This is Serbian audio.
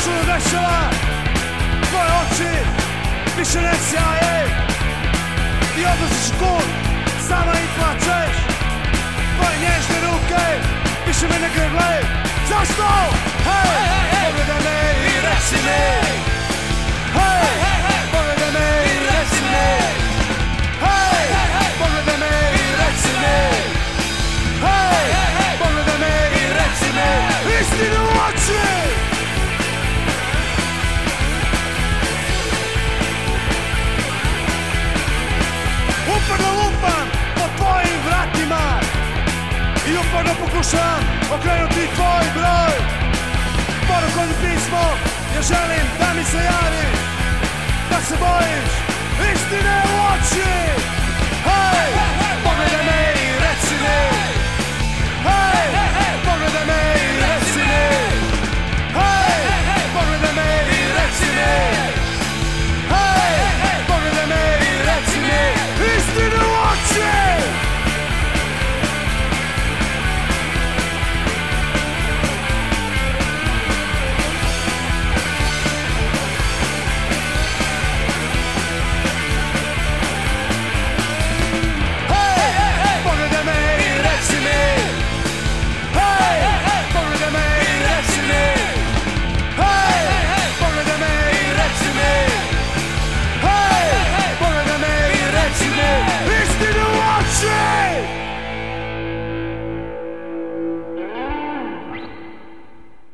čudo dešava. Tvoje oči više ne sjaje i odlaziš u kut, sama i plačeš. Tvoje nježne ruke više me ne grle. Zašto? Hej, pogledaj me i reci mi. Hej, pogledaj me i reci mi. Hej, pogledaj me i reci mi. Hej, pogledaj me i reci mi istinu u oči. Uporno lupam po tvojim vratima i uporno pokušam okrenuti tvoj broj. Porukom i pismom ja želim da mi se javiš, da se bojiš istine u oči.